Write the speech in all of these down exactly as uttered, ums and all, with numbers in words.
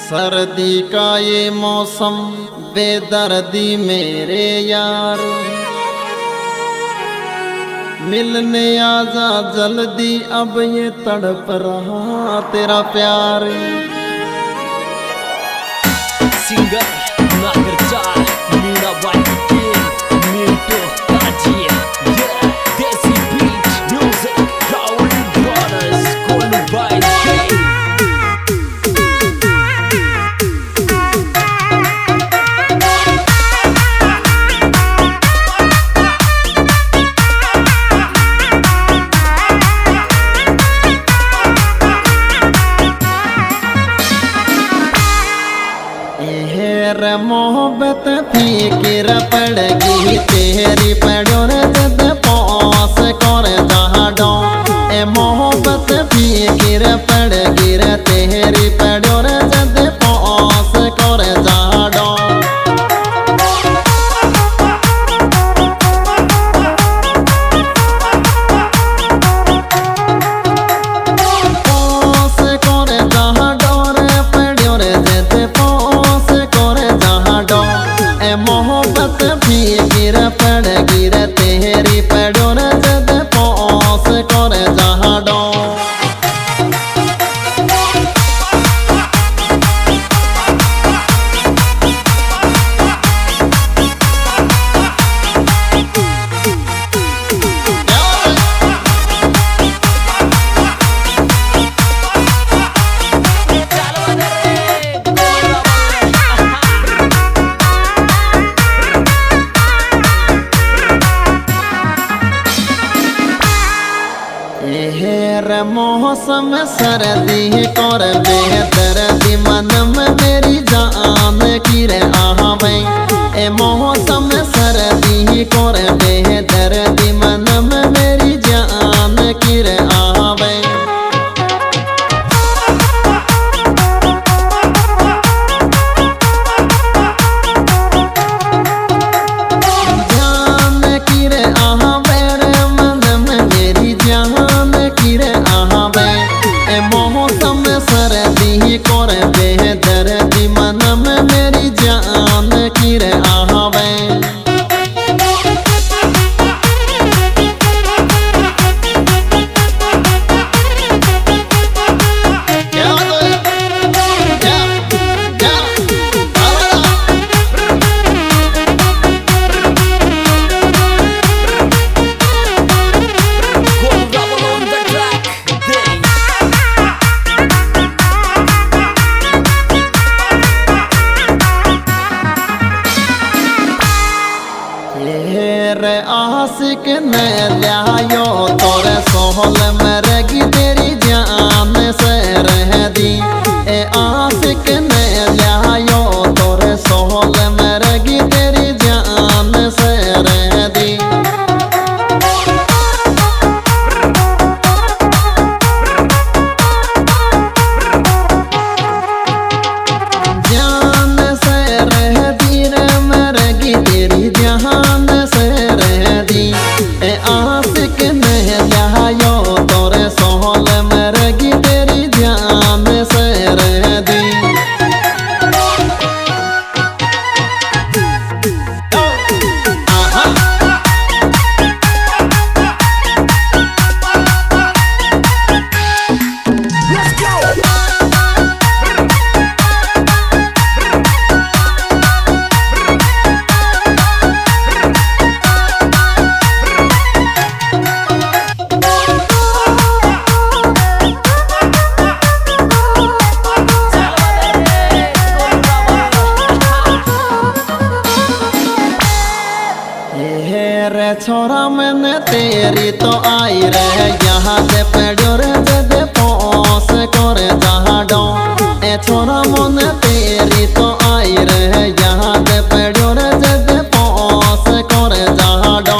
सर्दी का ये मौसम बेदर्दी मेरे यार, मिलने आजा जल्दी अब ये तड़प रहा तेरा प्यार। सिंगर नागरचार मीना बाई मिंटू ताजिया देसी बीट म्यूजिक राउल ब्रदर्स कोल बाई रे मोहब्बत फीकिर पड़गी तेरी पड़ोर जद पास कर जहाडो। ए मोहब्बत फीकिर पड़गी रे तेरी पड़ोर जद पास कर जहाडो। मोहब्बत भी गिर पड़ गिर तेरी पड़ोर जद पास कर जहाडो। रे मौसम सर्दी कर बेदर्दी मन में मेरी जान की रे आवे। ए मौसम सर्दी कर बेदर्दी मन में मेरी जान की रे आवे। जान की रे आवे रे मन में मेरी जान की रे आवे। ए मौसम सर्दी कर बेदर्दी मन में मेरी जान की रे आवे। रे आशिक ने लियायो तोरे सोहल मरगी तेरी जान से रह दी। ए आशिक ने लियायो तोरे सोहल मरगी तेरी जान से रह दी। जान से रह दी रे मरगी तेरी जान से रह दी। ए आशिक ने लियायो तोरे सोहल मरगी तेरी जान से रह दी। रे छोरा मैंने तेरी तो आई रहे यहाँ से पड़ोर जद पास कर जहाडो। ए छोरा मन तेरी तो आई रहे यहाँ से पड़ोर जद पास कर जहाडो।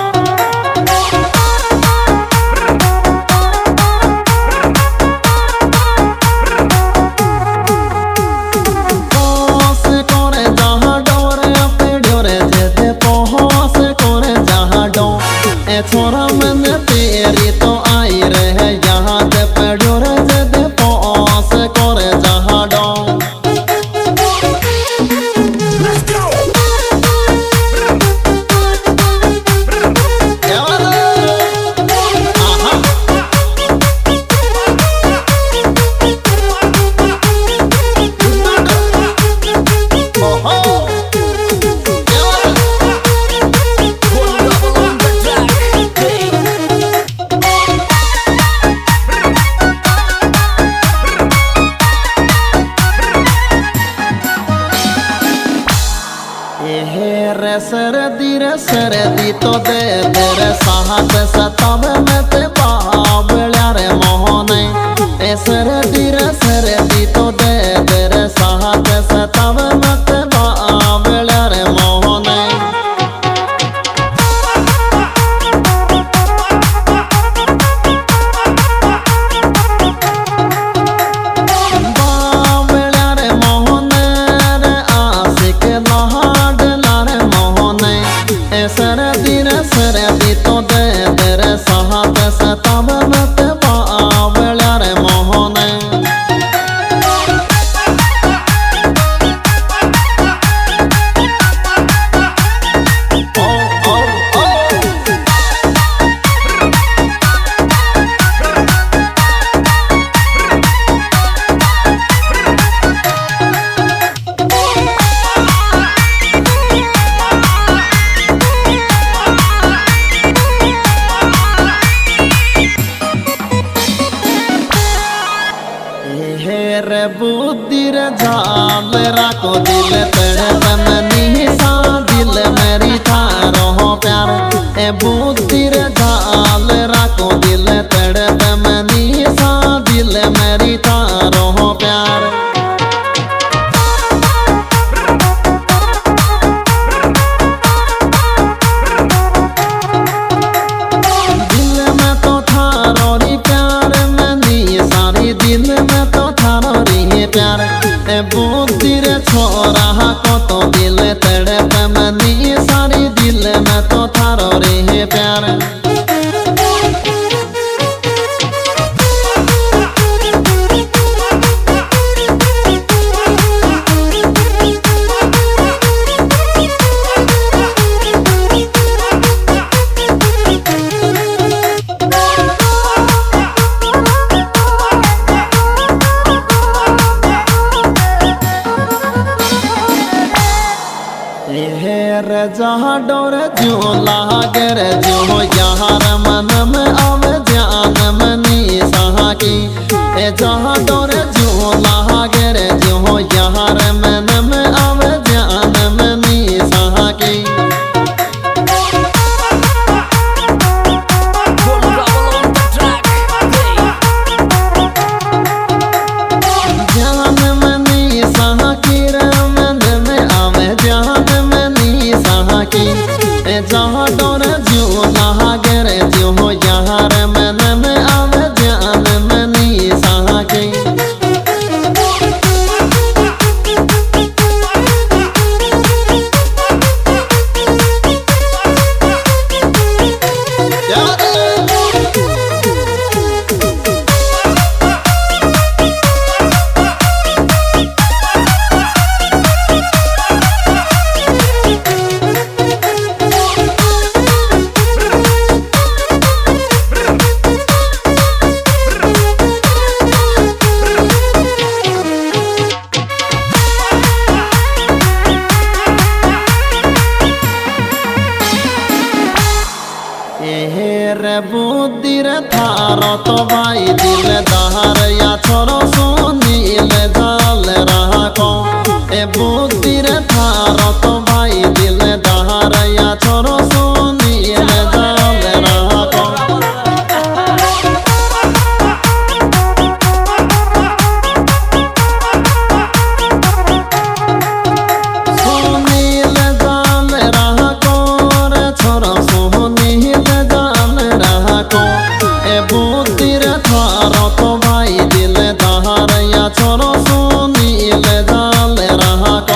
पास कर जहाडो रे पड़ोर जद पास कर जहाडो। ए छोरा मन तेरी तो आई रहे यहाँ से पड़ोर जद पास कर जहाडो। सर्दी तो दे तेरे साहत सताव में ते बावल्या रे मोहने ए सर्दी रे सर्दी तो दे तेरे साहत सताव में ते बावल्या रे मोहने सर्दी रे सर्दी तो दे तेरे साहत सताव में ते बावल्या रे मोहने ओ ओ ओ रे बुद्धि रे झाल राखो दिल तड़प मनी सा दिल मेरी थारो प्यार ए बुद्धि रे झाल राखो दिल तड़प मनी सा दिल मेरी थारो प्यार दिल में तो थारो री प्यार मनी सारी दिल में तो प्यार ए बुद्धि रे छोरा को तो दिल तड़प मनी सारी दिल में तो थारो रे प्यार जहाँ डोर जो लागर जो यार मन में आवे जान मनी सहा की ए जहाँ डोर जो लागर जो यार मन में आवे जान मनी सहा की जान मनी सहा की मन में आवे जान जहाँ डोर जो लागर जो यार मन में आवे जान मनी सहा की रे बुद्धि रे थारो तो भाई दिल दहार या छोरो सुनील जाल रहा को ए बुद्धि रे थारो तो भाई दिल दहार या छोरो सुनील जाल रहा को सुनील जाल रहा को रे छोरो सुनील ए बुद्धि रे थारो तो भाई दिल दहार या छोरो सुनील जाल रहा को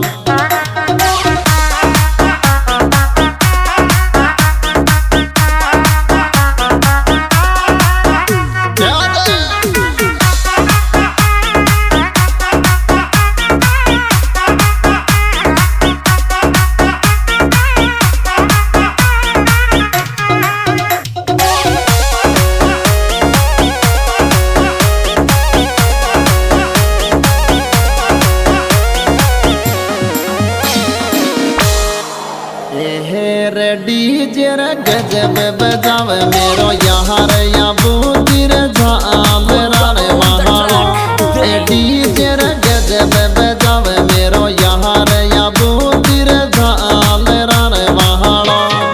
रे डीजे रे गजब बजावे मेरो यार या बुद्धि रे झाल रे वहाड़ा ए डीजे रे गजब बजावे मेरो यार या बुद्धि रे झाल रे वहाड़ा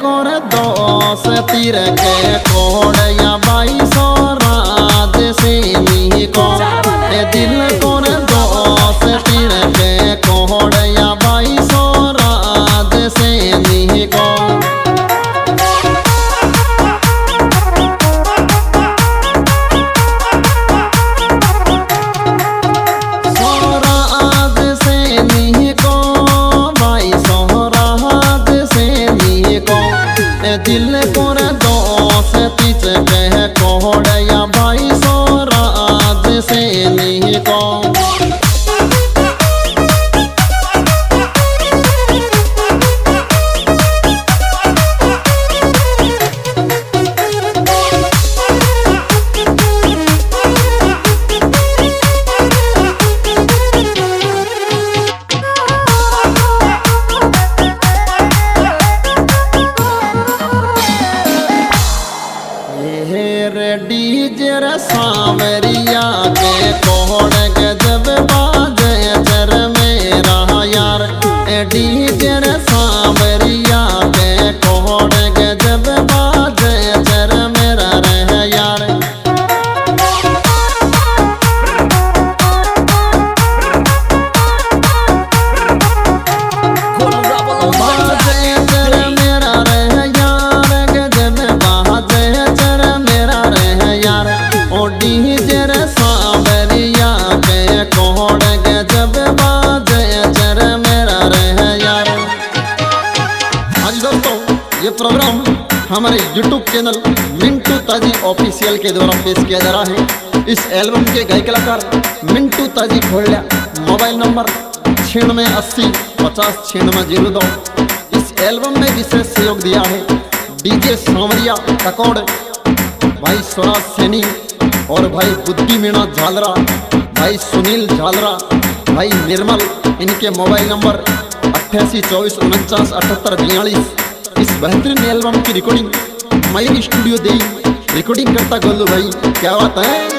कोर दोस तीर के कोड़ या बाई सौ रात से नी को ए दिल कोर दोस तीर के कोड़ या बाई सौ रात से नी को दिल कोर दोस तीच कह कोड़ या भाई सौ रात से नहीं को डीजे रे सांवरिया के कोड़ गजब बाजे चर मेरा यार ए डीजे रे सांवरिया के कोड़ गजब बाजे चर मेरा रह यार बाजे चर मेरा रह यार गजब बाजे चर मेरा डीजे रे सांवरिया के कोड़ गजब बाजे चर मेरा रह यार। हाँ दोस्तों, ये प्रोग्राम हमारे यूट्यूब चैनल मिंटू ताजी ऑफिशियल के द्वारा पेश किया जा रहा है। इस एल्बम के गायक कलाकार मिंटू ताजी खोलिया, मोबाइल नंबर छियानवे अस्सी पचास छियानवे जीरो दो। इस एल्बम में विशेष सहयोग दिया है डीजे सांवरिया टकोड़, भाई स्वराज सैनी और भाई बुद्धि मीणा झालरा, भाई सुनील झालरा, भाई निर्मल। इनके मोबाइल नंबर अट्ठासी चौबीस उनचास अठहत्तर बयालीस। इस बेहतरीन एल्बम की रिकॉर्डिंग मयूर स्टूडियो दे रिकॉर्डिंग करता गोलू भाई, क्या बात है।